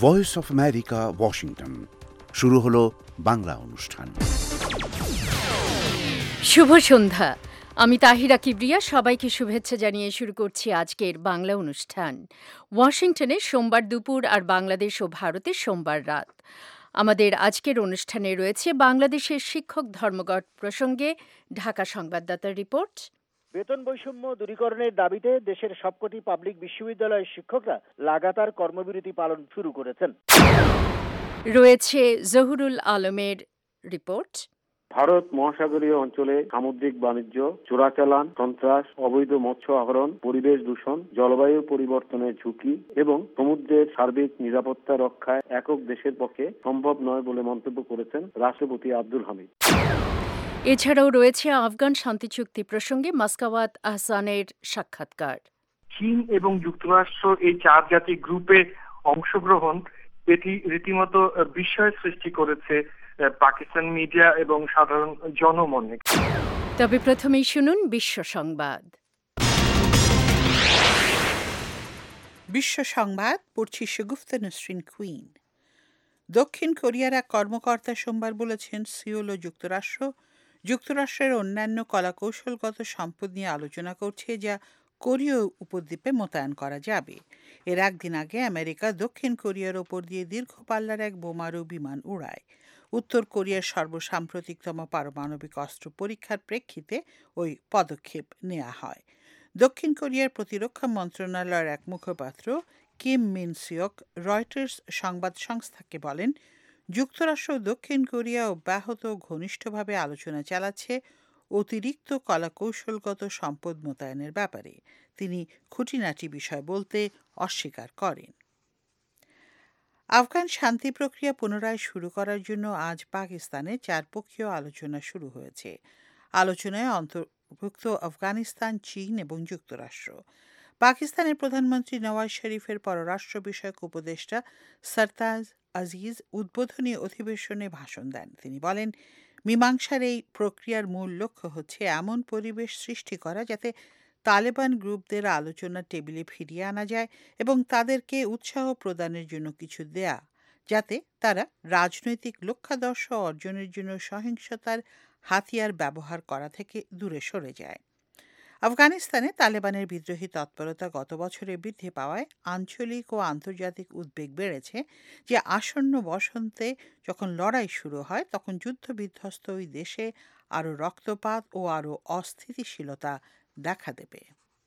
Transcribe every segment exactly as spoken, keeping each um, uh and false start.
Voice of America, Washington. শুরু হলো বাংলা অনুষ্ঠান। শুভ সন্ধ্যা। আমি তাহিরা কিবরিয়া সবাইকে শুভেচ্ছা জানিয়ে শুরু করছি আজকের বাংলা অনুষ্ঠান। ওয়াশিংটনে সোমবার দুপুর আর বাংলাদেশ ও ভারতে সোমবার রাত। আমাদের আজকের অনুষ্ঠানে রয়েছে বাংলাদেশের শিক্ষক ধর্মঘট প্রসঙ্গে ঢাকা সংবাদদাতার রিপোর্ট। বেতন বৈষম্য দূরীকরণের দাবিতে দেশের সবকটি পাবলিক বিশ্ববিদ্যালয়ের শিক্ষকরা লাগাতার কর্মবিরতি পালন শুরু করেছেন। রয়েছে জহুরুল আলমের রিপোর্ট। ভারত মহাসাগরীয় অঞ্চলে সামুদ্রিক বাণিজ্য, চোরাচালান, সন্ত্রাস, অবৈধ মৎস্য আহরণ, পরিবেশ দূষণ, জলবায়ু পরিবর্তনের ঝুঁকি এবং সমুদ্রের সার্বিক নিরাপত্তা রক্ষায় একক দেশের পক্ষে সম্ভব নয় বলে মন্তব্য করেছেন রাষ্ট্রপতি আব্দুল হামিদ। এছাড়াও রয়েছে আফগান শান্তি চুক্তি প্রসঙ্গে মাসকাওয়াত আহসানের সাক্ষাৎকার। চীন এবং যুক্তরাষ্ট্র এই চার জাতি গ্রুপে অংশগ্রহণ এটি রীতিমতো বিস্ময় সৃষ্টি করেছে পাকিস্তান মিডিয়া এবং সাধারণ জনমনে। তবে প্রথমেই শুনুন বিশ্ব সংবাদ। বিশ্ব সংবাদ পড়ছি সুগুফতা নসরিন কুইন। দক্ষিণ কোরিয়ার এক কর্মকর্তা সোমবার বলেছেন, সিওল ও যুক্তরাষ্ট্র যুক্তরাষ্ট্রের অন্যান্য কলাকৌশলগত সম্পদ নিয়ে আলোচনা করছে, যা কোরীয় উপদ্বীপে মোতায়েন করা যাবে। এর একদিন আগে আমেরিকা দক্ষিণ কোরিয়ার ওপর দিয়ে দীর্ঘ পাল্লার এক বোমারু বিমান উড়ায়। উত্তর কোরিয়ার সর্বসাম্প্রতিকতম পারমাণবিক অস্ত্র পরীক্ষার প্রেক্ষিতে ওই পদক্ষেপ নেওয়া হয়। দক্ষিণ কোরিয়ার প্রতিরক্ষা মন্ত্রণালয়ের এক মুখপাত্র কিম মিন সিওক রয়টার্স সংবাদ সংস্থাকে বলেন, যুক্তরাষ্ট্র ও দক্ষিণ কোরিয়া অব্যাহত ঘনিষ্ঠভাবে আলোচনা চালাচ্ছে অতিরিক্ত কলাকৌশলগত সম্পদ মোতায়েনের ব্যাপারে। তিনি খুঁটিনাটি বিষয় বলতে অস্বীকার করেন। আফগান শান্তি প্রক্রিয়া পুনরায় শুরু করার জন্য আজ পাকিস্তানে চারপক্ষীয় আলোচনা শুরু হয়েছে। আলোচনায় অন্তর্ভুক্ত আফগানিস্তান, চীন এবং যুক্তরাষ্ট্র। পাকিস্তানের প্রধানমন্ত্রী নওয়াজ শরীফের পররাষ্ট্র বিষয়ক উপদেষ্টা সরতাজ আজিজ উদ্বোধনী অধিবেশনে ভাষণ দেন। তিনি বলেন, মীমাংসার এই প্রক্রিয়ার মূল লক্ষ্য হচ্ছে এমন পরিবেশ সৃষ্টি করা যাতে তালেবান গ্রুপদের আলোচনার টেবিলে ফিরিয়ে আনা যায় এবং তাদেরকে উৎসাহ প্রদানের জন্য কিছু দেয়া, যাতে তারা রাজনৈতিক লক্ষ্যাদর্শ অর্জনের জন্য সহিংসতার হাতিয়ার ব্যবহার করা থেকে দূরে সরে যায়। আফগানিস্তানে তালেবানের বিদ্রোহী তৎপরতা গত বছরে বৃদ্ধি পাওয়ায় আঞ্চলিক ও আন্তর্জাতিক উদ্বেগ বেড়েছে যে আসন্ন বসন্তে যখন লড়াই শুরু হয় তখন যুদ্ধবিধ্বস্ত ওই দেশে আরও রক্তপাত ও আরও অস্থিতিশীলতা দেখা দেবে।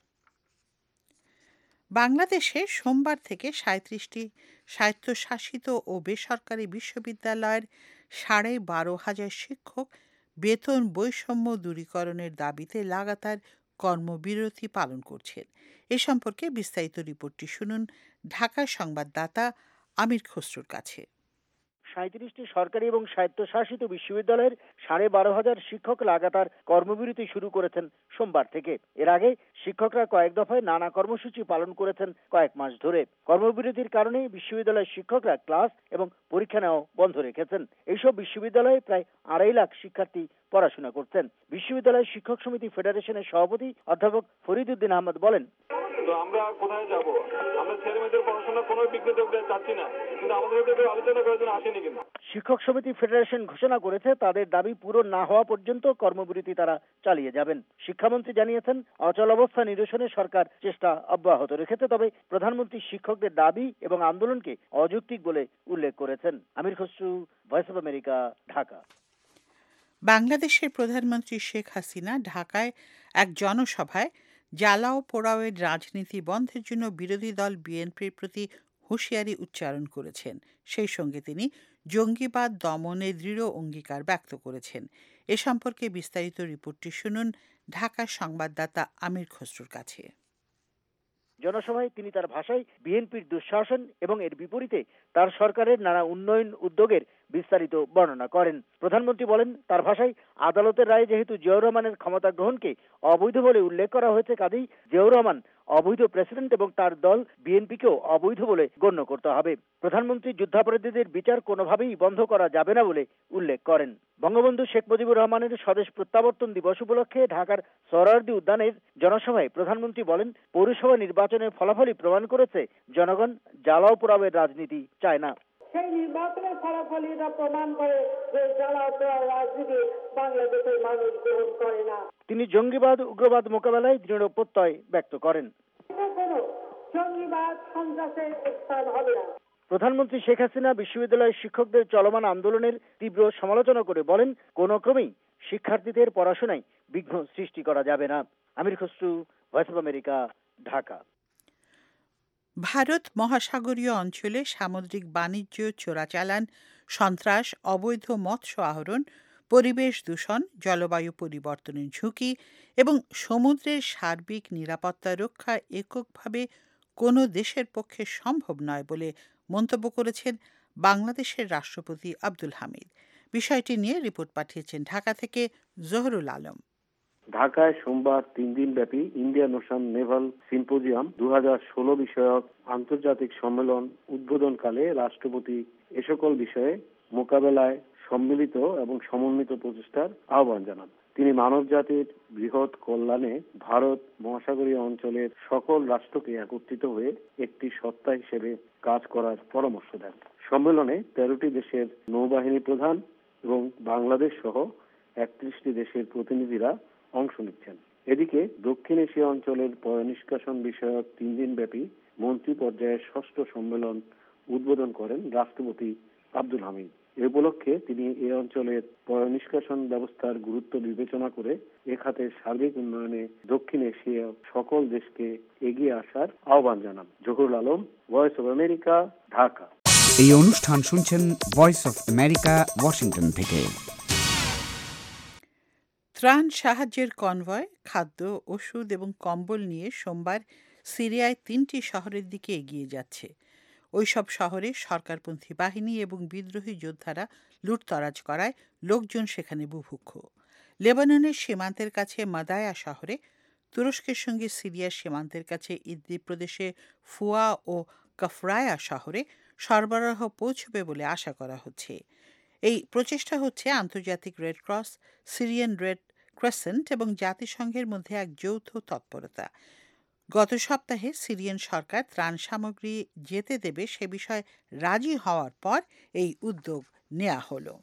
বাংলাদেশে সোমবার থেকে সাঁত্রিশটি স্বায়ত্তশাসিত ও বেসরকারি বিশ্ববিদ্যালয়ের সাড়ে বারো হাজার শিক্ষক বেতন বৈষম্য দূরীকরণের দাবিতে লাগাতার কর্মবিরতি পালন করছেন। এ সম্পর্কে বিস্তারিত রিপোর্টটি শুনুন ঢাকার সংবাদদাতা আমির খসরুর কাছে। সাঁত্রিশটি সরকারি এবং স্বায়ত্তশাসিত বিশ্ববিদ্যালয়ের সাড়ে বারো হাজার শিক্ষক লাগাতার কর্মবিরতি শুরু করেছেন সোমবার থেকে। এর আগে শিক্ষকরা কয়েক দফায় নানা কর্মসূচি পালন করেছেন কয়েক মাস ধরে। কর্মবিরতির কারণে বিশ্ববিদ্যালয়ের শিক্ষকরা ক্লাস এবং পরীক্ষা নেওয়া বন্ধ রেখেছেন। এইসব বিশ্ববিদ্যালয়ে প্রায় আড়াই লাখ শিক্ষার্থী পড়াশোনা করছেন। বিশ্ববিদ্যালয় শিক্ষক সমিতি ফেডারেশনের সভাপতি অধ্যাপক ফরিদউদ্দিন আহমদ বলেন, তো আমরা কোথায় যাব? আমরা ছেলে মেয়েদের পড়াশোনা কোনো বিঘ্নিত চাচ্ছি না, কিন্তু আমাদের সাথে আলোচনা করার জন্য আসেনি। কিন্তু শিক্ষক সমিতি ফেডারেশন ঘোষণা করেছে তাদের দাবি পূরণ না হওয়া পর্যন্ত কর্মবিরতি তারা চালিয়ে যাবেন। শিক্ষামন্ত্রী জানিয়েছেন, অচল অবস্থা নিরসনে সরকার চেষ্টা অব্যাহত রেখেছে, তবে প্রধানমন্ত্রী শিক্ষকদের দাবি এবং আন্দোলনকে অযৌক্তিক বলে উল্লেখ করেছেন। Amir Khasru, Voice of America, Dhaka. বাংলাদেশের প্রধানমন্ত্রী শেখ হাসিনা ঢাকায় এক জনসভায় জ্বালাও পোড়াওয়ের রাজনীতি বন্ধের জন্য বিরোধী দল বিএনপির প্রতি হুঁশিয়ারি উচ্চারণ করেছেন। সেই সঙ্গে তিনি জঙ্গিবাদ দমনে দৃঢ় অঙ্গীকার ব্যক্ত করেছেন। এ সম্পর্কে বিস্তারিত রিপোর্টটি শুনুন ঢাকার সংবাদদাতা আমির খসরুর কাছে। জনসভায় তিনি তার ভাষায় বিএনপির দুঃশাসন এবং এর বিপরীতে তার সরকারের নানা উন্নয়ন উদ্যোগের বিস্তারিত বর্ণনা করেন। প্রধানমন্ত্রী বলেন, তার ভাষায় আদালতের রায়ে যেহেতু জিয়াউর রহমানের ক্ষমতা গ্রহণকে অবৈধ বলে উল্লেখ করা হয়েছে, কাজেই জিয়াউর রহমান অবৈধ প্রেসিডেন্ট এবং তার দল বিএনপিকেও অবৈধ বলে গণ্য করতে হবে। প্রধানমন্ত্রী যুদ্ধাপরাধীদের বিচার কোনোভাবেই বন্ধ করা যাবে না বলে উল্লেখ করেন। বঙ্গবন্ধু শেখ মুজিবুর রহমানের স্বদেশ প্রত্যাবর্তন দিবস উপলক্ষে ঢাকার সোহরাওয়ার্দী উদ্যানের জনসভায় প্রধানমন্ত্রী বলেন, পৌরসভা নির্বাচনের ফলাফলই প্রমাণ করেছে জনগণ জ্বালাও পোড়াওয়ের রাজনীতি চায় না। সেই নির্বাচনের ফলাফল এটা প্রমাণ করে যে জ্বালাও পোড়াও রাজনীতি বাংলাদেশের মানুষ গ্রহণ করে না। তিনি জঙ্গিবাদ উগ্রবাদ মোকাবেলায় দৃঢ় প্রত্যয় ব্যক্ত করেন। জঙ্গিবাদ সন্ত্রাসের স্থান হবে না। প্রধানমন্ত্রী শেখ হাসিনা বিশ্ববিদ্যালয়ের শিক্ষকদের চলমান আন্দোলনের তীব্র সমালোচনা করে বলেন, কোনো ক্রমেই শিক্ষার্থীদের পড়াশোনায় বিঘ্ন সৃষ্টি করা যাবে না। Amir Khasru, Voice of America, Dhaka. Bharat মহাসাগরীয় অঞ্চলে সামুদ্রিক বাণিজ্য, চোরাচালান, সন্ত্রাস, অবৈধ মৎস্য আহরণ, পরিবেশ দূষণ, জলবায়ু পরিবর্তনের ঝুঁকি এবং সমুদ্রের সার্বিক নিরাপত্তা রক্ষা এককভাবে কোনো দেশের পক্ষে সম্ভব নয় বলে মন্তব্য করেছেন বাংলাদেশের রাষ্ট্রপতি আব্দুল হামিদ। বিষয়টি নিয়ে রিপোর্ট পাঠিয়েছেন ঢাকা থেকে জহুরুল আলম। ঢাকায় সোমবার তিন দিন ব্যাপী ইন্ডিয়ান ওশান নেভাল সিম্পোজিয়াম দু হাজার ষোলো বিষয়ক আন্তর্জাতিক সম্মেলন উদ্বোধনকালে রাষ্ট্রপতি এ সকল বিষয়ে মোকাবেলায় সম্মিলিত এবং সমন্বিত প্রচেষ্টার আহ্বান জানান। তিনি মানব জাতির বৃহৎ কল্যাণে ভারত মহাসাগরীয় অঞ্চলের সকল রাষ্ট্রকে একত্রিত হয়ে একটি সত্তা হিসেবে কাজ করার পরামর্শ দেন। সম্মেলনে তেরোটি দেশের নৌবাহিনী প্রধান এবং বাংলাদেশ সহ একত্রিশটি দেশের প্রতিনিধিরা অংশ নিচ্ছেন। এদিকে দক্ষিণ এশিয়া অঞ্চলের পয়ঃনিষ্কাশন বিষয়ক তিন দিন ব্যাপী মন্ত্রী পর্যায়ের ষষ্ঠ সম্মেলন উদ্বোধন করেন রাষ্ট্রপতি আব্দুল হামিদ। এ উপলক্ষে তিনি এ অঞ্চলের পয়ঃনিষ্কাশন ব্যবস্থার গুরুত্ব বিবেচনা করে এ খাতের সার্বিক উন্নয়নে দক্ষিণ এশিয়া সকল দেশকে এগিয়ে আসার আহ্বান জানান। Zahurul Alam, Voice of America, Dhaka. এই অনুষ্ঠান শুনছেন ভয়েস অব আমেরিকা, ওয়াশিংটন থেকে। ত্রাণ সাহায্যের কনভয়, খাদ্য, ওষুধ এবং কম্বল নিয়ে সোমবার সিরিয়ায় তিনটি শহরের দিকে এগিয়ে যাচ্ছে। ওইসব শহরে সরকারপন্থী বাহিনী এবং বিদ্রোহী যোদ্ধারা লুটতরাজ করায় লোকজন সেখানে বুভুক্ষ। লেবাননের সীমান্তের কাছে মাদায়া শহরে, তুরস্কের সঙ্গে সিরিয়ার সীমান্তের কাছে ইদলিব প্রদেশে ফুয়া ও কাফরায়া শহরে সরবরাহ পৌঁছবে বলে আশা করা হচ্ছে। এই প্রচেষ্টা হচ্ছে আন্তর্জাতিক Red Cross, Syrian Red Crescent এবং জাতিসংঘের মধ্যে এক যৌথ তৎপরতা। গত সপ্তাহে সিরিয়ান সরকার ত্রাণ সামগ্রী যেতে দেবে সে বিষয়ে রাজি হওয়ার পর এই উদ্যোগ নেওয়া হলো।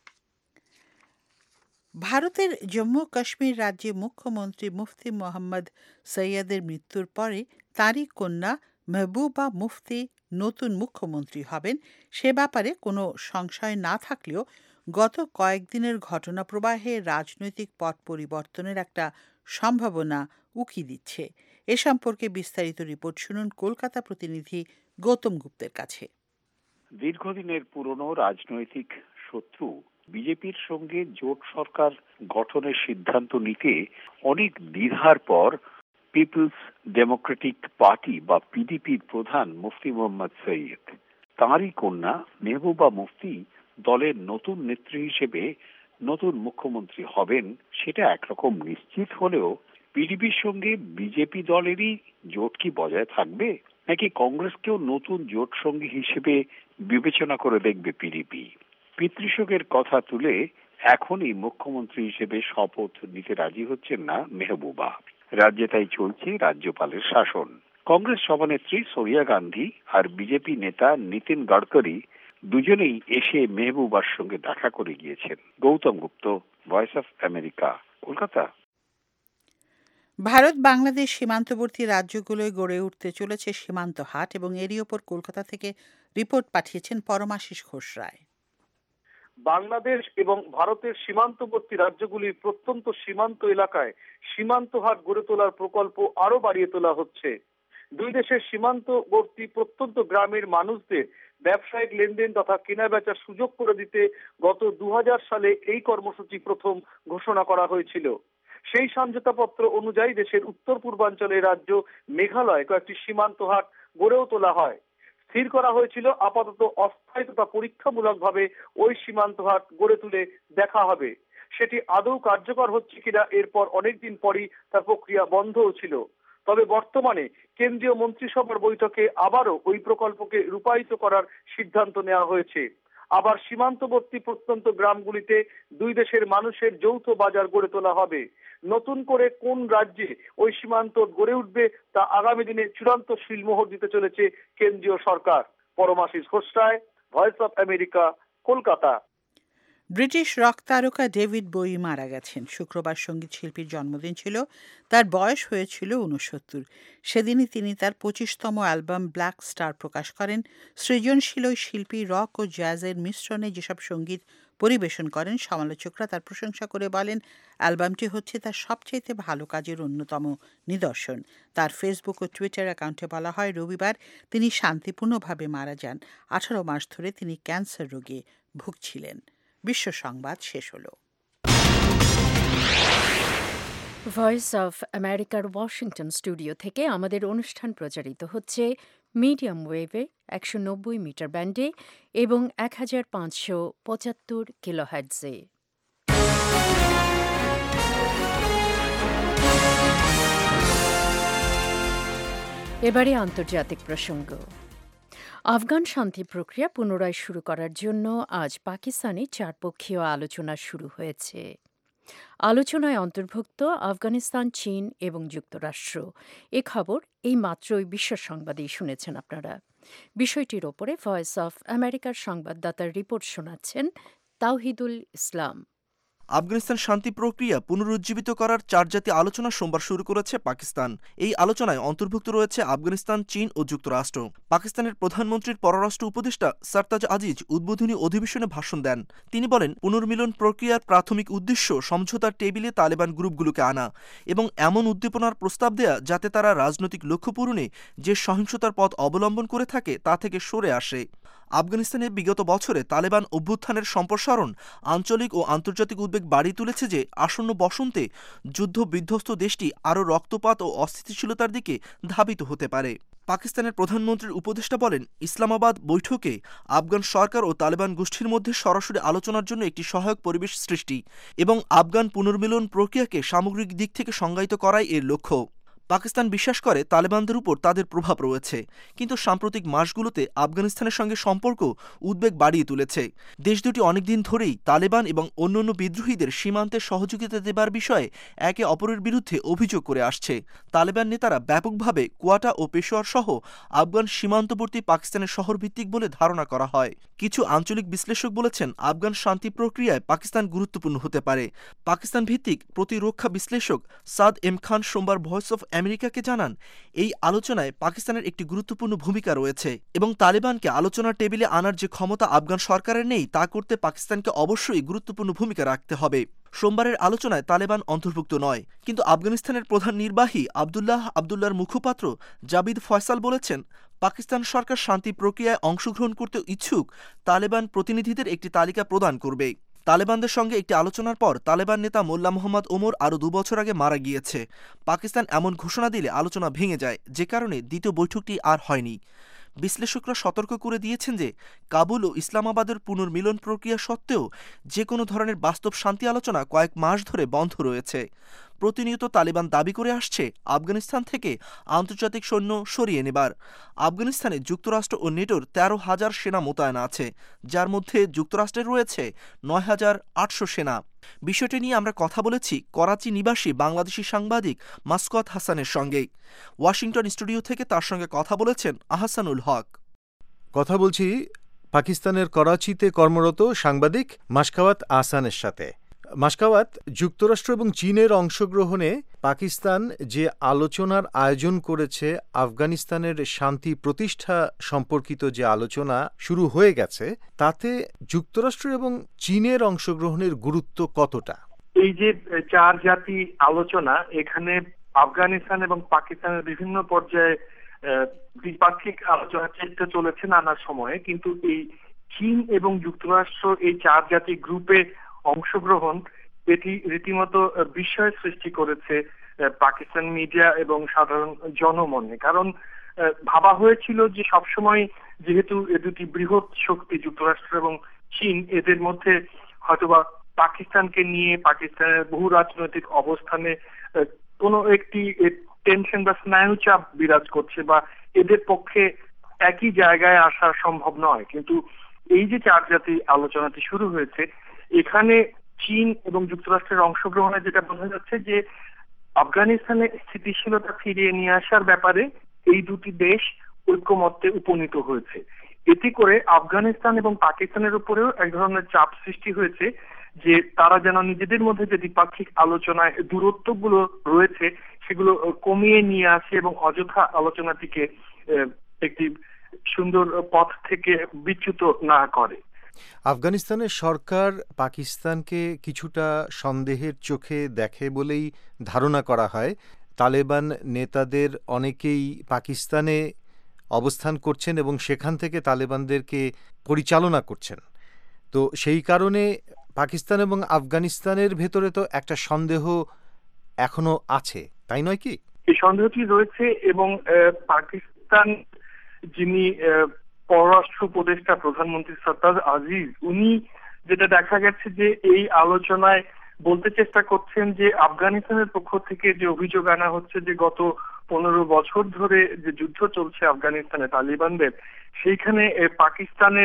ভারতের জম্মু কাশ্মীর রাজ্যে মুখ্যমন্ত্রী মুফতি মোহাম্মদ সৈয়দের মৃত্যুর পরে তাঁরই কন্যা মেহবুবা মুফতি নতুন মুখ্যমন্ত্রী হবেন সে ব্যাপারে কোনো সংশয় না থাকলেও গত কয়েকদিনের ঘটনা প্রবাহে রাজনৈতিক পট পরিবর্তনের একটা সম্ভাবনা উকি দিচ্ছে। এ সম্পর্কে বিস্তারিত রিপোর্ট শুনুন কলকাতা প্রতিনিধি গৌতম গুপ্তের কাছে। দীর্ঘদিনের পুরনো রাজনৈতিক শত্রু বিজেপির সঙ্গে জোট সরকার গঠনের সিদ্ধান্ত নিতে অনেক দ্বিধার পর পিপলস ডেমোক্রেটিক পার্টি বা পিডিপির প্রধান মুফতি মোহাম্মদ সৈয়দ, তাঁরই কন্যা মেহবুবা মুফতি দলের নতুন নেত্রী হিসেবে নতুন মুখ্যমন্ত্রী হবেন সেটা একরকম নিশ্চিত হলেও পিডিপির সঙ্গে বিজেপি দলেরই জোট কি বজায় থাকবে, নাকি কংগ্রেসকেও নতুন জোট সঙ্গী হিসেবে বিবেচনা করে দেখবে পিডিপি? পিতৃশোকের কথা তুলে এখনই মুখ্যমন্ত্রী হিসেবে শপথ নিতে রাজি হচ্ছেন না মেহবুবা। রাজ্যে তাই চলছে রাজ্যপালের শাসন। কংগ্রেস সভানেত্রী সোনিয়া গান্ধী আর বিজেপি নেতা নীতিন গডকরি দুজনেই এসে মেহবুবার সঙ্গে দেখা করে গিয়েছেন। Goutam Gupta, Voice of America, Kolkata. Bharat Bangladesh সীমান্তবর্তী রাজ্যগুলোয় গড়ে উঠতে চলেছে সীমান্ত হাট এবং এরই ওপর কলকাতা থেকে রিপোর্ট পাঠিয়েছেন পরমাশিস ঘোষ রায়। বাংলাদেশ এবং ভারতের সীমান্তবর্তী রাজ্যগুলির প্রত্যন্ত সীমান্ত এলাকায় সীমান্ত হাট গড়ে তোলার প্রকল্প আরো বাড়িয়ে তোলা হচ্ছে। দুই দেশের সীমান্তবর্তী প্রত্যন্ত গ্রামের মানুষদের ব্যবসায়িক লেনদেন তথা কেনা বেচার সুযোগ করে দিতে গত দু হাজার সালে এই কর্মসূচি প্রথম ঘোষণা করা হয়েছিল। সেই সমঝোতাপত্র অনুযায়ী দেশের উত্তর পূর্বাঞ্চলের রাজ্য মেঘালয় কয়েকটি সীমান্ত হাট গড়েও তোলা হয়। স্থির করা হয়েছিল আপাতত অস্থায়ী তথা পরীক্ষামূলকভাবে ওই সীমান্ত হাট গড়ে তুলে দেখা হবে। সেটি আদৌ কার্যকর হচ্ছে কিনা এরপর অনেকদিন পরই তার প্রক্রিয়া বন্ধও ছিল। তবে বর্তমানে কেন্দ্রীয় মন্ত্রিসভার বৈঠকে আবারও ওই প্রকল্পকে রূপায়িত করার সিদ্ধান্ত নেওয়া হয়েছে। আবার সীমান্তবর্তী প্রত্যন্ত গ্রামগুলিতে দুই দেশের মানুষের যৌথ বাজার গড়ে তোলা হবে। নতুন করে কোন রাজ্যে ওই সীমান্ত গড়ে উঠবে তা আগামী দিনে চূড়ান্ত সিলমোহর দিতে চলেছে কেন্দ্রীয় সরকার। Paramashis Ghoshroy, Voice of America, Kolkata. British rock তারকা ডেভিড বোয়ি মারা গেছেন। শুক্রবার সঙ্গীত শিল্পীর জন্মদিন ছিল। তার বয়স হয়েছিল ঊনসত্তর। সেদিনই তিনি তার পঁচিশতম অ্যালবাম ব্ল্যাক স্টার প্রকাশ করেন। সৃজনশীল ওই শিল্পী রক ও জ্যাজের মিশ্রণে যেসব সঙ্গীত পরিবেশন করেন, সমালোচকরা তার প্রশংসা করে বলেন অ্যালবামটি হচ্ছে তার সবচেয়ে ভালো কাজের অন্যতম নিদর্শন। তার ফেসবুক ও টুইটার অ্যাকাউন্টে বলা হয়, রবিবার তিনি শান্তিপূর্ণভাবে মারা যান। আঠারো মাস ধরে তিনি ক্যান্সার রোগে ভুগছিলেন। বিশ্ব সংবাদ শেষ হলো। ভয়েস অফ আমেরিকার ওয়াশিংটন স্টুডিও থেকে আমাদের অনুষ্ঠান প্রচারিত হচ্ছে মিডিয়াম ওয়েভে একশো নব্বই মিটার ব্যান্ডে এবং এক হাজার পাঁচশো পঁচাত্তর কিলোহার্টজে। এবারে আন্তর্জাতিক প্রসঙ্গ। আফগান শান্তি প্রক্রিয়া পুনরায় শুরু করার জন্য আজ পাকিস্তানে চারপক্ষীয় আলোচনা শুরু হয়েছে। আলোচনায় অন্তর্ভুক্ত আফগানিস্তান, চীন এবং যুক্তরাষ্ট্র। এ খবর এই মাত্রই বিশ্ব সংবাদেই শুনেছেন আপনারা। বিষয়টির ওপরে ভয়েস অফ আমেরিকার সংবাদদাতার রিপোর্ট শোনাচ্ছেন তাওহিদুল ইসলাম। আফগানিস্তান শান্তি প্রক্রিয়া পুনরুজ্জীবিত করার চারজাতি আলোচনা সোমবার শুরু করেছে পাকিস্তান। এই আলোচনায় অন্তর্ভুক্ত রয়েছে আফগানিস্তান, চীন ও যুক্তরাষ্ট্র। পাকিস্তানের প্রধানমন্ত্রীর পররাষ্ট্র উপদেষ্টা সারতাজ আজিজ উদ্বোধনী অধিবেশনে ভাষণ দেন। তিনি বলেন, পুনর্মিলন প্রক্রিয়ার প্রাথমিক উদ্দেশ্য সমঝোতার টেবিলে তালেবান গ্রুপগুলোকে আনা এবং এমন উদ্দীপনার প্রস্তাব দেয়া যাতে তারা রাজনৈতিক লক্ষ্য পূরণে যে সহিংসতার পথ অবলম্বন করে থাকে তা থেকে সরে আসে। আফগানিস্তানে বিগত বছরে তালেবান অভ্যুত্থানের সম্প্রসারণ আঞ্চলিক ও আন্তর্জাতিক উদ্বেগ বাড়িয়ে তুলেছে যে আসন্ন বসন্তে যুদ্ধ বিধ্বস্ত দেশটি আরও রক্তপাত ও অস্থিতিশীলতার দিকে ধাবিত হতে পারে। পাকিস্তানের প্রধানমন্ত্রীর উপদেষ্টা বলেন, ইসলামাবাদ বৈঠকে আফগান সরকার ও তালেবান গোষ্ঠীর মধ্যে সরাসরি আলোচনার জন্য একটি সহায়ক পরিবেশ সৃষ্টি এবং আফগান পুনর্মিলন প্রক্রিয়াকে সামগ্রিক দিক থেকে সংজ্ঞায়িত করাই এর লক্ষ্য। পাকিস্তান বিশ্বাস করে তালেবানদের উপর তাদের প্রভাব রয়েছে, কিন্তু সাম্প্রতিক মাসগুলোতে আফগানিস্তানের সঙ্গে সম্পর্ক উদ্বেগ বাড়িয়ে তুলেছে। দেশ দুটি অনেকদিন ধরেই তালেবান এবং অন্যান্য বিদ্রোহীদের সীমান্তে সহযোগিতা দেবার বিষয়ে একে অপরের বিরুদ্ধে অভিযোগ করে আসছে। তালেবান নেতারা ব্যাপকভাবে কোয়াটা ও পেশোয়ার সহ আফগান সীমান্তবর্তী পাকিস্তানের শহরভিত্তিক বলে ধারণা করা হয়। কিছু আঞ্চলিক বিশ্লেষক বলেছেন, আফগান শান্তি প্রক্রিয়ায় পাকিস্তান গুরুত্বপূর্ণ হতে পারে। পাকিস্তান ভিত্তিক প্রতিরক্ষা বিশ্লেষক সাদ এম খান সোমবার ভয়েস অফ আমেরিকাকে জানান, এই আলোচনায় পাকিস্তানের একটি গুরুত্বপূর্ণ ভূমিকা রয়েছে এবং তালেবানকে আলোচনার টেবিলে আনার যে ক্ষমতা আফগান সরকারের নেই তা করতে পাকিস্তানকে অবশ্যই গুরুত্বপূর্ণ ভূমিকা রাখতে হবে। সোমবারের আলোচনায় তালেবান অন্তর্ভুক্ত নয়, কিন্তু আফগানিস্তানের প্রধান নির্বাহী আবদুল্লাহ আবদুল্লাহর মুখপাত্র জাবিদ ফয়সাল বলেছেন, পাকিস্তান সরকার শান্তি প্রক্রিয়ায় অংশগ্রহণ করতে ইচ্ছুক তালেবান প্রতিনিধিদের একটি তালিকা প্রদান করবে। তালেবানদের সঙ্গে একটি আলোচনার পর তালেবান নেতা মোল্লা মোহাম্মদ ওমর আরও দুবছর আগে মারা গিয়েছে। পাকিস্তান এমন ঘোষণা দিলে আলোচনা ভেঙে যায়, যে কারণে দ্বিতীয় বৈঠকটি আর হয়নি। বিশ্লেষকরা সতর্ক করে দিয়েছেন যে কাবুল ও ইসলামাবাদের পুনর্মিলন প্রক্রিয়া সত্ত্বেও যে কোনো ধরনের বাস্তব শান্তি আলোচনা কয়েক মাস ধরে বন্ধ রয়েছে। প্রতিনিয়ত তালেবান দাবি করে আসছে আফগানিস্তান থেকে আন্তর্জাতিক সৈন্য সরিয়ে নেবার। আফগানিস্তানে যুক্তরাষ্ট্র ও নেটোর তেরো হাজার সেনা মোতায়েন আছে, যার মধ্যে যুক্তরাষ্ট্রের রয়েছে নয় হাজার আটশো সেনা। বিষয়টি নিয়ে আমরা কথা বলেছি করাচি নিবাসী বাংলাদেশি সাংবাদিক মাসকাত হাসানের সঙ্গে। ওয়াশিংটন স্টুডিও থেকে তার সঙ্গে কথা বলেছেন আহসানুল হক। কথা বলছি পাকিস্তানের করাচিতে কর্মরত সাংবাদিক মাসকাওয়াত আহসানের সাথে। মাসকাওয়াত, যুক্তরাষ্ট্র এবং চীনের অংশগ্রহণে পাকিস্তান যে আলোচনার আয়োজন করেছে, আফগানিস্তানের শান্তি প্রতিষ্ঠা সম্পর্কিত যে আলোচনা শুরু হয়ে গেছে, তাতে যুক্তরাষ্ট্র এবং চীনের অংশগ্রহণের গুরুত্ব কতটা? এই যে চার জাতি আলোচনা, এখানে আফগানিস্তান এবং পাকিস্তানের বিভিন্ন পর্যায়ে দ্বিপাক্ষিক আলোচনা চেষ্টা চলেছে নানা সময়ে, কিন্তু এই চীন এবং যুক্তরাষ্ট্র এই চার জাতি গ্রুপে অংশগ্রহণ এটি রীতিমতো বিস্ময় সৃষ্টি করেছে পাকিস্তান মিডিয়া এবং সাধারণ জনমনে। কারণ ভাবা হয়েছিল যে সবসময় যেহেতু এ দুটি বৃহৎ শক্তি যুক্তরাষ্ট্র এবং চীন, এদের মধ্যে হয়তোবা পাকিস্তানকে নিয়ে পাকিস্তানের বহু রাজনৈতিক অবস্থানে কোনো একটি টেনশন বা স্নায়ুচাপ বিরাজ করছে বা এদের পক্ষে একই জায়গায় আসা সম্ভব নয়। কিন্তু এই যে চার জাতি আলোচনাটি শুরু হয়েছে, এখানে চীন এবং যুক্তরাষ্ট্রের অংশগ্রহণে যেটা বোঝা যাচ্ছে যে আফগানিস্তানে স্থিতিশীলতা ফিরিয়ে নিয়ে আসার ব্যাপারে এই দুটি দেশ ঐক্যমত্যে উপনীত হয়েছে। এতে করে আফগানিস্তান এবং পাকিস্তানের উপরেও এক ধরনের চাপ সৃষ্টি হয়েছে যে তারা যেন নিজেদের মধ্যে যে দ্বিপাক্ষিক আলোচনায় দূরত্বগুলো রয়েছে সেগুলো কমিয়ে নিয়ে আসে এবং অযথা আলোচনাটিকে একটি সুন্দর পথ থেকে বিচ্যুত না করে। আফগানিস্তানের সরকার পাকিস্তানকে কিছুটা সন্দেহের চোখে দেখে বলেই ধারণা করা হয়। তালেবান নেতাদের অনেকেই পাকিস্তানে অবস্থান করছেন এবং সেখান থেকে তালেবানদেরকে পরিচালনা করছেন। তো সেই কারণে পাকিস্তান এবং আফগানিস্তানের ভেতরে তো একটা সন্দেহ এখনো আছে, তাই নয় কি? এই সন্দেহটি রয়েছে এবং পাকিস্তান যিনি পররাষ্ট্র উপদেষ্টা প্রধানমন্ত্রী সরতাজ আজিজ, উনি যেটা দেখা গেছে যে এই আলোচনায় বলতে চেষ্টা করছেন যে আফগানিস্তানের পক্ষ থেকে যে অভিযোগ আনা হচ্ছে যে গত পনেরো বছর ধরে যে যুদ্ধ চলছে আফগানিস্তানে তালিবানদের, সেইখানে পাকিস্তানের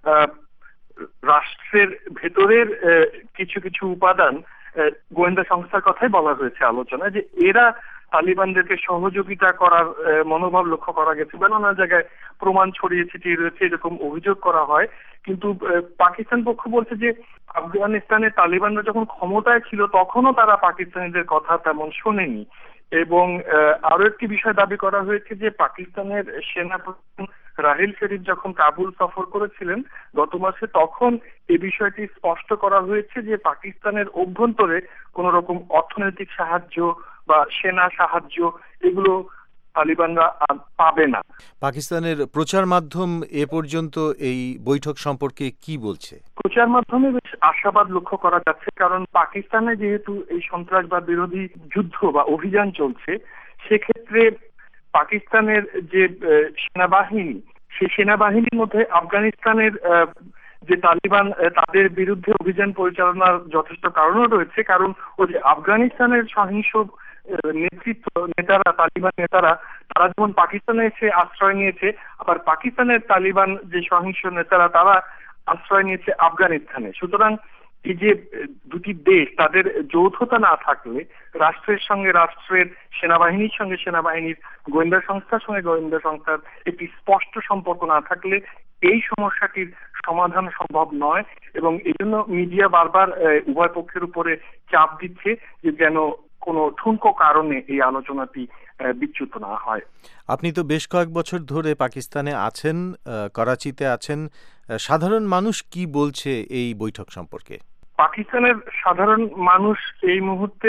রাষ্ট্রের ভেতরের কিছু কিছু উপাদান গোয়েন্দা সংস্থার কথাই বলা হয়েছে আলোচনায়, যে এরা তালিবানদেরকে সহযোগিতা করার মনোভাব লক্ষ্য করা গেছে বা নানা জায়গায় প্রমাণ ছড়িয়ে ছিটিয়ে রয়েছে এরকম অভিযোগ করা হয়। কিন্তু পাকিস্তান পক্ষ বলছে যে আফগানিস্তানে তালিবানরা যখন ক্ষমতায় ছিল তখনও তারা পাকিস্তানিদের কথা তেমন শোনেনি। এবং আরো একটি বিষয় দাবি করা হয়েছে যে পাকিস্তানের সেনাপ্রধান রাহিল শরীফ যখন কাবুল সফর করেছিলেন গত মাসে, তখন এই বিষয়টি স্পষ্ট করা হয়েছে যে পাকিস্তানের অভ্যন্তরে কোন রকম অর্থনৈতিক সাহায্য বা সেনা সাহায্য এগুলো তালিবানরা পাবে না। পাকিস্তানের প্রচার মাধ্যম এ পর্যন্ত এই বৈঠক সম্পর্কে কি বলছে? প্রচার মাধ্যমে বেশ আশাবাদ লক্ষ্য করা যাচ্ছে, কারণ পাকিস্তানে যেহেতু এই সন্ত্রাসবাদ বিরোধী যুদ্ধ বা অভিযান চলছে, সেক্ষেত্রে পাকিস্তানের যে সেনাবাহিনী, সেই সেনাবাহিনীর মধ্যে আফগানিস্তানের যে তালিবান তাদের বিরুদ্ধে অভিযান পরিচালনার যথেষ্ট কারণও রয়েছে। কারণ ওই যে আফগানিস্তানের সহিংস নেতৃত্ব নেতারা, তালিবান নেতারা, তারা যেমন পাকিস্তানে এসে আশ্রয় নিয়েছে, আবার পাকিস্তানের তালিবান যে সহিংস নেতারা তারা আশ্রয় নিয়েছে আফগানিস্তানে। সুতরাং এই যে দুটি দেশ, তাদের যৌথতা না থাকলে, রাষ্ট্রের সঙ্গে রাষ্ট্রের, সেনাবাহিনীর সঙ্গে সেনাবাহিনীর, গোয়েন্দা সংস্থার সঙ্গে গোয়েন্দা সংস্থার একটি স্পষ্ট সম্পর্ক না থাকলে এই সমস্যাটির সমাধান সম্ভব নয়। এবং এই জন্য মিডিয়া বারবার উভয় পক্ষের উপরে চাপ দিচ্ছে যে যেন কোনো ঠুনকো কারণে এই আলোচনাটি বিচ্যুত না হয়। আপনি তো বেশ কয়েক বছর ধরে পাকিস্তানে আছেন, করাচিতে আছেন। সাধারণ মানুষ কি বলছে এই বৈঠক সম্পর্কে? পাকিস্তানের সাধারণ মানুষ এই মুহূর্তে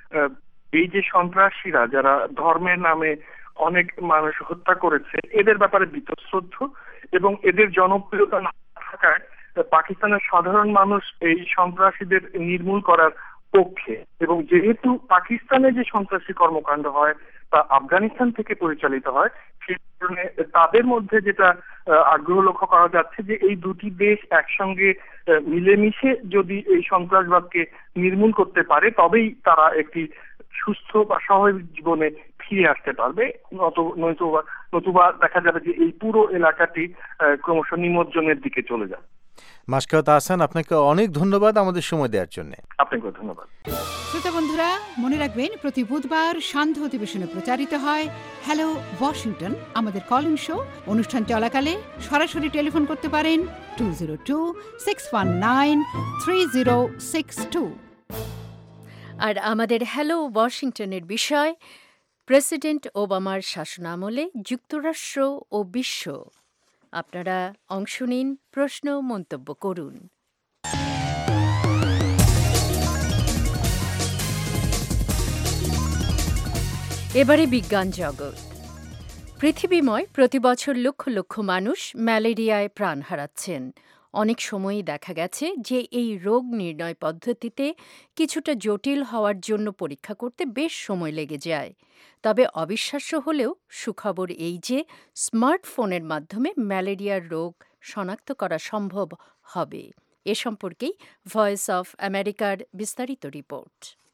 এই যে সন্ত্রাসীরা যারা ধর্মের নামে অনেক মানুষ হত্যা করেছে, এদের ব্যাপারে বীতশ্রদ্ধ এবং এদের জনপ্রিয়তা না থাকায় পাকিস্তানের সাধারণ মানুষ এই সন্ত্রাসীদের নির্মূল করার পক্ষে। এবং যেহেতু পাকিস্তানে যে সন্ত্রাসী কর্মকাণ্ড হয় তা আফগানিস্তান থেকে পরিচালিত হয়, সেই কারণে তাদের মধ্যে যেটা আগ্রহ লক্ষ্য করা যাচ্ছে যে এই দুটি দেশ একসঙ্গে মিলেমিশে যদি এই সন্ত্রাসবাদকে নির্মূল করতে পারে, তবেই তারা একটি সুস্থ বা স্বাভাবিক জীবনে ফিরে আসতে পারবে। নতুবা নতুবা দেখা যাবে যে এই পুরো এলাকাটি ক্রমশ নিমজ্জনের দিকে চলে যাবে। মাশকাওয়াত আহসান, আপনাকে অনেক ধন্যবাদ আমাদের সময় দেওয়ার জন্য। আপনাকে ধন্যবাদ। শ্রোতা বন্ধুরা, মনে রাখবেন প্রতি বুধবার সান্ধ্য অধিবেশনে প্রচারিত হয় হ্যালো ওয়াশিংটন, আমাদের কলিং শো। অনুষ্ঠান চলাকালে সরাসরি টেলিফোন করতে পারেন two zero two six one nine three zero six two. আর আমাদের হ্যালো ওয়াশিংটনের বিষয় প্রেসিডেন্ট ওবামার শাসনামলে যুক্তরাষ্ট্র ও বিশ্ব। আপনারা অংশ নিন, প্রশ্ন মন্তব্য করুন। এবারে বিজ্ঞান জগৎ। পৃথিবীময় প্রতি বছর লক্ষ লক্ষ মানুষ ম্যালেরিয়ায় প্রাণ হারাচ্ছেন। অনেক সময়ই দেখা গেছে যে এই রোগ নির্ণয় পদ্ধতিতে কিছুটা জটিল হওয়ার জন্য পরীক্ষা করতে বেশ সময় লেগে যায়। তবে অবিশ্বাস্য হলেও সুখবর এই যে স্মার্টফোনের মাধ্যমে ম্যালেরিয়ার রোগ শনাক্ত করা সম্ভব হবে। এ সম্পর্কেই ভয়েস অফ আমেরিকার বিস্তারিত রিপোর্ট।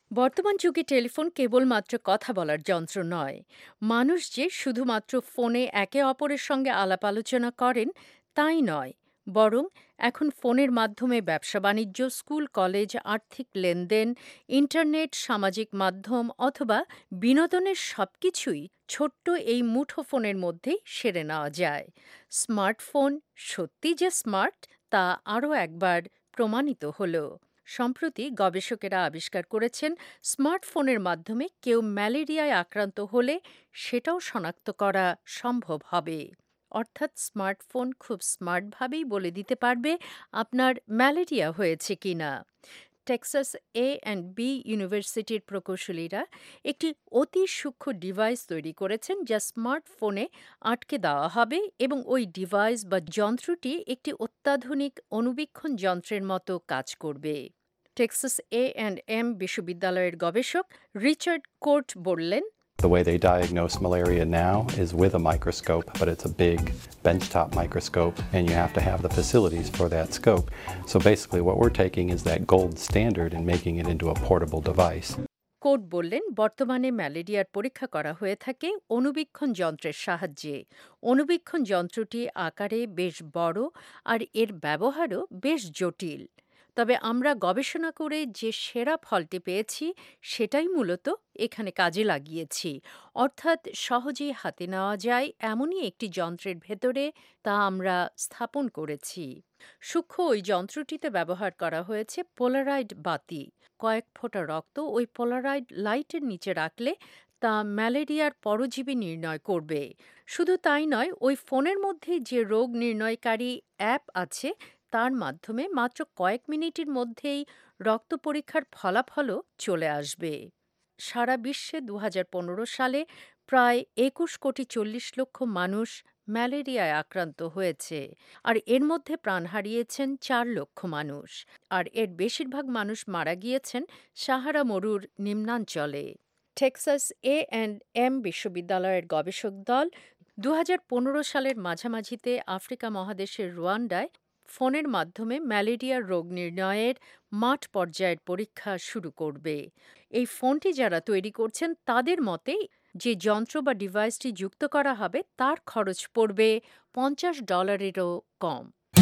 বর্তমান যুগে টেলিফোন কেবলমাত্র কথা বলার যন্ত্র নয়। মানুষ যে শুধুমাত্র ফোনে একে অপরের সঙ্গে আলাপ আলোচনা করেন তাই নয়, বরং এখন ফোনের মাধ্যমে ব্যবসা বাণিজ্য, স্কুল কলেজ, আর্থিক লেনদেন, ইন্টারনেট, সামাজিক মাধ্যম অথবা বিনোদনের সবকিছুই ছোট্ট এই মুঠোফোনের মধ্যেই সেরে নেওয়া যায়। স্মার্টফোন সত্যি যে স্মার্ট তা আরও একবার প্রমাণিত হলো। সম্প্রতি গবেষকেরা আবিষ্কার করেছেন স্মার্টফোনের মাধ্যমে কেউ ম্যালেরিয়ায় আক্রান্ত হলে সেটাও শনাক্ত করা সম্ভব হবে। অর্থাৎ স্মার্টফোন খুব স্মার্টভাবেই বলে দিতে পারবে আপনার ম্যালেরিয়া হয়েছে কিনা। টেক্সাস এ অ্যান্ড বি ইউনিভার্সিটির প্রকৌশলীরা একটি অতি সূক্ষ্ম ডিভাইস তৈরি করেছেন যা স্মার্টফোনে আটকে দেওয়া হবে এবং ওই ডিভাইস বা যন্ত্রটি একটি অত্যাধুনিক অণুবীক্ষণ যন্ত্রের মতো কাজ করবে। টেক্সাস এ অ্যান্ড এম বিশ্ববিদ্যালয়ের গবেষক রিচার্ড কোর্ট বললেন, The way they diagnose malaria now is with a microscope, but it's a big benchtop microscope, and you have to have the facilities for that scope. So basically what we're taking is that gold standard and making it into a portable device. Court বললেন, বর্তমানে ম্যালেরিয়ার পরীক্ষা করা হয়ে থাকে অণুবীক্ষণ যন্ত্রের সাহায্যে। অণুবীক্ষণ যন্ত্রটি আকারে বেশ বড় আর এর ব্যবহারও বেশ জটিল। তবে আমরা গবেষণা করে যে সেরা ফলটি পেয়েছি সেটাই মূলত এখানে কাজে লাগিয়েছি। অর্থাৎ সহজেই হাতে নেওয়া যায় এমনই একটি যন্ত্রের ভেতরে তা আমরা স্থাপন করেছি। সূক্ষ্ম ওই যন্ত্রটিতে ব্যবহার করা হয়েছে পোলারাইড বাতি। কয়েক ফোঁটা রক্ত ওই পোলারাইড লাইটের নিচে রাখলে তা ম্যালেরিয়ার পরজীবী নির্ণয় করবে। শুধু তাই নয়, ওই ফোনের মধ্যে যে রোগ নির্ণয়কারী অ্যাপ আছে তার মাধ্যমে মাত্র কয়েক মিনিটের মধ্যেই রক্ত পরীক্ষার ফলাফলও চলে আসবে। সারা বিশ্বে দু হাজার পনেরো সালে প্রায় একুশ কোটি চল্লিশ লক্ষ মানুষ ম্যালেরিয়ায় আক্রান্ত হয়েছে, আর এর মধ্যে প্রাণ হারিয়েছেন চার লক্ষ মানুষ, আর এর বেশিরভাগ মানুষ মারা গিয়েছেন সাহারা মরুর নিম্নাঞ্চলে। টেক্সাস এ অ্যান্ড এম বিশ্ববিদ্যালয়ের গবেষক দল দু হাজার পনেরো সালের মাঝামাঝিতে আফ্রিকা মহাদেশের রুয়ান্ডায় ফোনের মাধ্যমে ম্যালেরিয়ার রোগ নির্ণয়ের মাঠ পর্যায়ের পরীক্ষা শুরু করবে। এই ফোনটি যারা তৈরি করছেন তাদের মতে যে যন্ত্র বা ডিভাইসটি যুক্ত করা হবে তার খরচ পড়বে পঞ্চাশ ডলারেরও কম।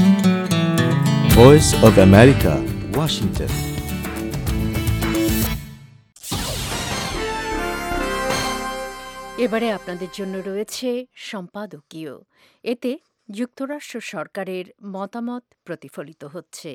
Voice of America, Washington. এবারে আপনাদের জন্য রয়েছে সম্পাদকীয়। এতে যুক্তরাষ্ট্র সরকারের মতামত প্রতিফলিত হচ্ছে।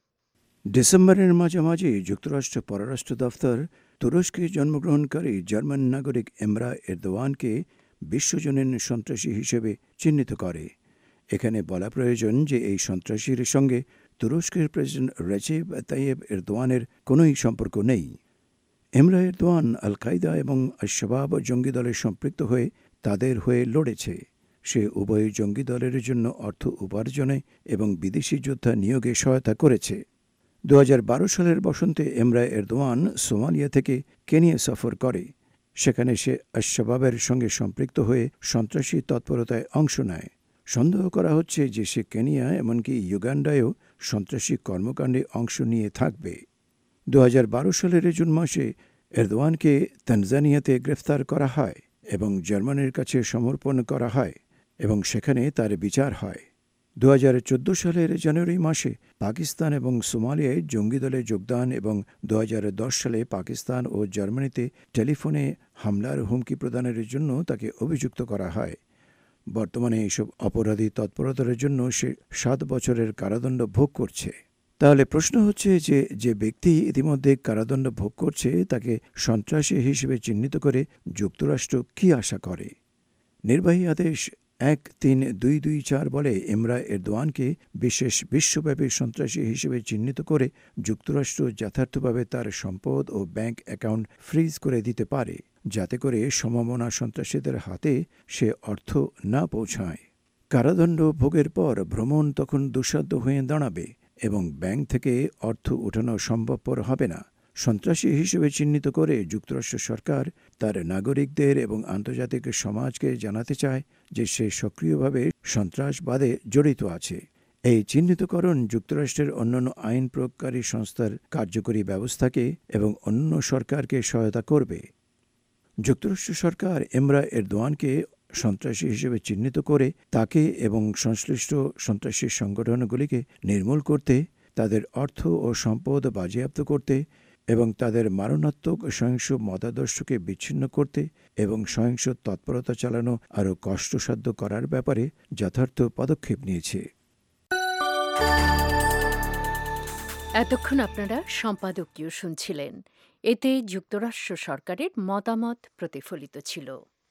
ডিসেম্বরের মাঝামাঝি যুক্তরাষ্ট্র পররাষ্ট্র দফতর তুরস্কে জন্মগ্রহণকারী জার্মান নাগরিক এমরা এরদোয়ানকে বিশ্বজনীন সন্ত্রাসী হিসেবে চিহ্নিত করে। এখানে বলা প্রয়োজন যে এই সন্ত্রাসীর সঙ্গে তুরস্কের প্রেসিডেন্ট রেসেপ তাইয়েব এরদোয়ানের কোনোই সম্পর্ক নেই। এমরা এরদোয়ান আল কায়দা এবং আশ-শাবাব জঙ্গি দলের সম্পৃক্ত হয়ে তাদের হয়ে লড়েছে। সে উভয় জঙ্গি দলের জন্য অর্থ উপার্জনে এবং বিদেশি যোদ্ধা নিয়োগে সহায়তা করেছে। দু হাজার বারো সালের বসন্তে এমরা এরদোয়ান সোমালিয়া থেকে কেনিয়া সফর করে। সেখানে সে আশ-শাবাবের সঙ্গে সম্পৃক্ত হয়ে সন্ত্রাসী তৎপরতায় অংশ নেয়। সন্দেহ করা হচ্ছে যে সে কেনিয়া এমনকি ইউগান্ডায়ও সন্ত্রাসী কর্মকাণ্ডে অংশ নিয়ে থাকবে। দু হাজার বারো সালের জুন মাসে এরদোয়ানকে তানজানিয়াতে গ্রেফতার করা হয় এবং জার্মানির কাছে সমর্পণ করা হয় এবং সেখানে তার বিচার হয়। দু হাজার চোদ্দো সালের জানুয়ারি মাসে পাকিস্তান এবং সোমালিয়ায় জঙ্গি দলে যোগদান এবং দু হাজার দশ সালে পাকিস্তান ও জার্মানিতে টেলিফোনে হামলার হুমকি প্রদানের জন্য তাকে অভিযুক্ত করা হয়। বর্তমানে এইসব অপরাধী তৎপরতার জন্য সে সাত বছরের কারাদণ্ড ভোগ করছে। তাহলে প্রশ্ন হচ্ছে যে যে ব্যক্তি ইতিমধ্যে কারাদণ্ড ভোগ করছে তাকে সন্ত্রাসী হিসেবে চিহ্নিত করে যুক্তরাষ্ট্র কী আশা করে? নির্বাহী আদেশ এক তিন দুই দুই চার বলে এমরা এরদোয়ানকে বিশেষ বিশ্বব্যাপী সন্ত্রাসী হিসেবে চিহ্নিত করে যুক্তরাষ্ট্র যথার্থভাবে তার সম্পদ ও ব্যাংক অ্যাকাউন্ট ফ্রিজ করে দিতে পারে, যাতে করে সমমনা সন্ত্রাসীদের হাতে সে অর্থ না পৌঁছায়। কারাদণ্ড ভোগের পর ভ্রমণ তখন দুঃসাধ্য হয়ে দাঁড়াবে এবং ব্যাংক থেকে অর্থ ওঠানো সম্ভবপর হবে না। সন্ত্রাসী হিসেবে চিহ্নিত করে যুক্তরাষ্ট্র সরকার তার নাগরিকদের এবং আন্তর্জাতিক সমাজকে জানাতে চায় যে সে সক্রিয়ভাবে সন্ত্রাসবাদে জড়িত আছে। এই চিহ্নিতকরণ যুক্তরাষ্ট্রের অন্যান্য আইন প্রয়োগকারী সংস্থার কার্যকরী ব্যবস্থাকে এবং অন্য সরকারকে সহায়তা করবে। যুক্তরাষ্ট্র সরকার এমরা এরদোয়ানকে সন্ত্রাসী হিসেবে চিহ্নিত করে তাকে এবং সংশ্লিষ্ট সন্ত্রাসী সংগঠনগুলিকে নির্মূল করতে, তাদের অর্থ ও সম্পদ বাজেয়াপ্ত করতে এবং তাদের মারণাত্মক সহিংস মতাদর্শকে বিচ্ছিন্ন করতে এবং সহিংস তৎপরতা চালানো আরও কষ্টসাধ্য করার ব্যাপারে যথার্থ পদক্ষেপ নিয়েছে। এতক্ষণ আপনারা সম্পাদকীয় শুনছিলেন। এতে যুক্তরাষ্ট্র সরকারের মতামত প্রতিফলিত ছিল।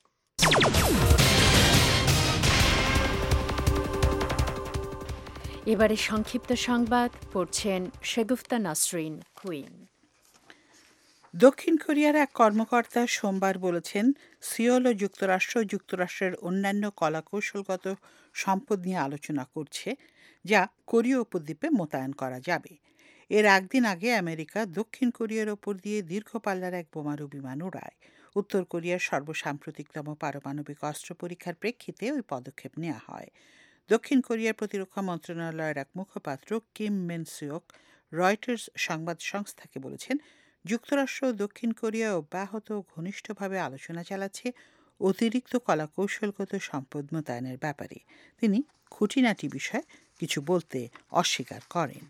এবারে সংক্ষিপ্ত সংবাদ পড়ছেন শেগুফতা নাসরিন কুইন। দক্ষিণ কোরিয়ার এক কর্মকর্তা সোমবার বলেছেন, সিওল ও যুক্তরাষ্ট্র যুক্তরাষ্ট্রের অন্যান্য কলাকৌশলগত সম্পদ নিয়ে আলোচনা করছে, যা কোরীয় উপদ্বীপে মোতায়েন করা যাবে। এর একদিন আগে আমেরিকা দক্ষিণ কোরিয়ার ওপর দিয়ে দীর্ঘ পাল্লার এক বোমারু বিমান উড়ায়। উত্তর কোরিয়ার সর্বসাম্প্রতিকতম পারমাণবিক অস্ত্র পরীক্ষার প্রেক্ষিতে ওই পদক্ষেপ নেওয়া হয়। দক্ষিণ কোরিয়ার প্রতিরক্ষা মন্ত্রণালয়ের এক মুখপাত্র কিম মিন সিওক রয়টার্স সংবাদ সংস্থাকে বলেছেন, যুক্তরাষ্ট্র ও দক্ষিণ কোরিয়া অব্যাহত ঘনিষ্ঠভাবে আলোচনা চালাচ্ছে অতিরিক্ত কলাকৌশলগত সম্পদ মোতায়েনের ব্যাপারে। তিনি খুঁটিনাটি বিষয়ে কিছু বলতে অস্বীকার করেন।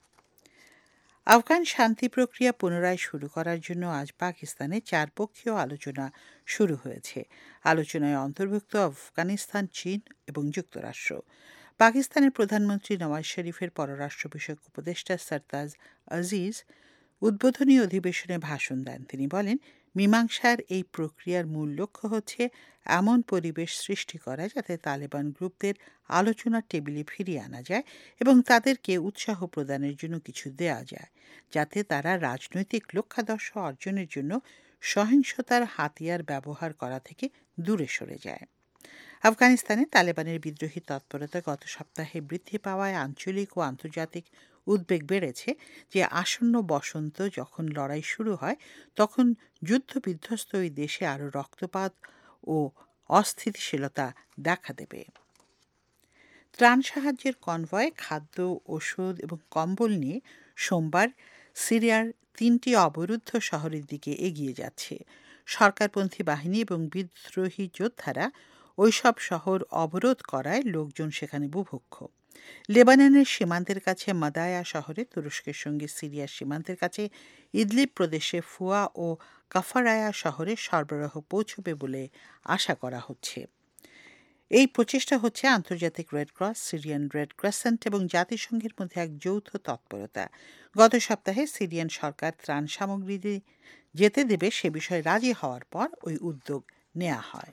আফগান শান্তি প্রক্রিয়া পুনরায় শুরু করার জন্য আজ পাকিস্তানে চারপক্ষীয় আলোচনা শুরু হয়েছে। আলোচনায় অন্তর্ভুক্ত আফগানিস্তান, চীন এবং যুক্তরাষ্ট্র। পাকিস্তানের প্রধানমন্ত্রী নওয়াজ শরীফের পররাষ্ট্র বিষয়ক উপদেষ্টা সরতাজ আজিজ উদ্বোধনী অধিবেশনে ভাষণ দেন। তিনি বলেন, মীমাংসার এই প্রক্রিয়ার মূল লক্ষ্য হচ্ছে এমন পরিবেশ সৃষ্টি করা যাতে তালেবান গ্রুপদের আলোচনার টেবিলে ফিরিয়ে আনা যায় এবং তাদেরকে উৎসাহ প্রদানের জন্য কিছু দেয়া যায়, যাতে তারা রাজনৈতিক লক্ষ্যাদর্শ অর্জনের জন্য সহিংসতার হাতিয়ার ব্যবহার করা থেকে দূরে সরে যায়। আফগানিস্তানে তালেবানের বিদ্রোহী তৎপরতা গত সপ্তাহে বৃদ্ধি পাওয়ায় আঞ্চলিক ও আন্তর্জাতিক উদ্বেগ বেড়েছে যে আসন্ন বসন্ত যখন লড়াই শুরু হয় তখন যুদ্ধবিধ্বস্ত ওই দেশে আরও রক্তপাত ও অস্থিতিশীলতা দেখা দেবে। ত্রাণ সাহায্যের কনভয় খাদ্য, ওষুধ এবং কম্বল নিয়ে সোমবার সিরিয়ার তিনটি অবরুদ্ধ শহরের দিকে এগিয়ে যাচ্ছে। সরকারপন্থী বাহিনী এবং বিদ্রোহী যোদ্ধারা ওইসব শহর অবরোধ করায় লোকজন সেখানে বুভুক্ষ। লেবাননের সীমান্তের কাছে মাদায়া শহরে তুরস্কের সঙ্গে সিরিয়ার সীমান্তের কাছে ইদলিব প্রদেশে ফুয়া ও কাফারায়া শহরে সরবরাহ পৌঁছবে বলে আশা করা হচ্ছে। এই প্রচেষ্টা হচ্ছে আন্তর্জাতিক Red Cross, Syrian Red Crescent এবং জাতিসংঘের মধ্যে এক যৌথ তৎপরতা। গত সপ্তাহে সিরিয়ান সরকার ত্রাণ সামগ্রী যেতে দেবে সে বিষয়ে রাজি হওয়ার পর ওই উদ্যোগ নেওয়া হয়।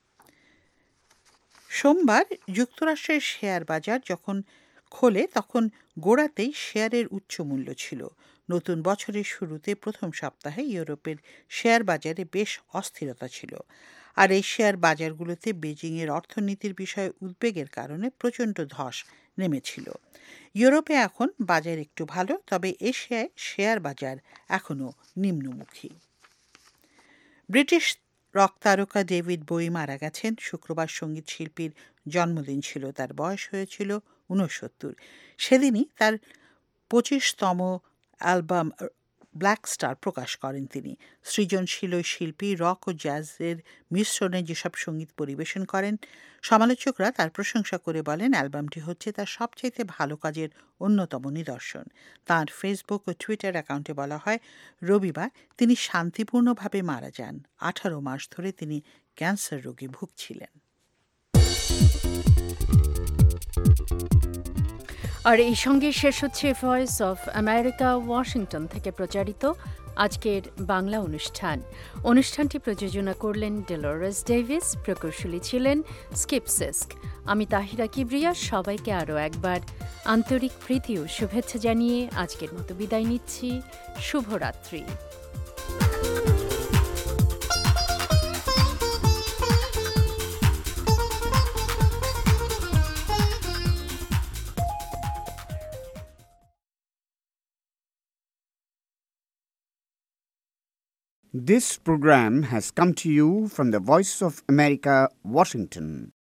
সোমবার যুক্তরাষ্ট্রের শেয়ার বাজার যখন খোলে তখন গোড়াতেই শেয়ারের উচ্চ মূল্য ছিল। নতুন বছরের শুরুতে প্রথম সপ্তাহে ইউরোপের শেয়ার বাজারে বেশ অস্থিরতা ছিল, আর এই শেয়ার বাজারগুলোতে বেজিংয়ের অর্থনীতির বিষয়ে উদ্বেগের কারণে প্রচণ্ড ধস নেমেছিল। ইউরোপে এখন বাজার একটু ভালো, তবে এশিয়ায় শেয়ার বাজার এখনও নিম্নমুখী। ব্রিটিশ রক তারকা ডেভিড বোয়ি মারা গেছেন। শুক্রবার সঙ্গীত শিল্পীর জন্মদিন ছিল। তার বয়স হয়েছিল ঊনসত্তর। সেদিনই তার পঁচিশতম অ্যালবাম ব্ল্যাক স্টার প্রকাশ করেন তিনি। সৃজনশীল শিল্পী রক ও জ্যাজের মিশ্রণে যেসব সঙ্গীত পরিবেশন করেন, সমালোচকরা তার প্রশংসা করে বলেন অ্যালবামটি হচ্ছে তার সবচাইতে ভালো কাজের অন্যতম নিদর্শন। তার ফেসবুক ও টুইটার অ্যাকাউন্টে বলা হয়, রবিবার তিনি শান্তিপূর্ণভাবে মারা যান। আঠারো মাস ধরে তিনি ক্যান্সার রোগে ভুগছিলেন। আর এই সঙ্গে শেষ হচ্ছে ভয়েস অফ আমেরিকা ওয়াশিংটন থেকে প্রচারিত আজকের বাংলা অনুষ্ঠান। অনুষ্ঠানটি প্রযোজনা করলেন ডেলোরেস ডেভিস, প্রকৌশলী ছিলেন স্কিপ সিস্ক। আমি তাহিরা কিবরিয়া সবাইকে আরও একবার আন্তরিক প্রীতি ও শুভেচ্ছা জানিয়ে আজকের মতো বিদায় নিচ্ছি। শুভরাত্রি। This program has come to you from the Voice of America, Washington.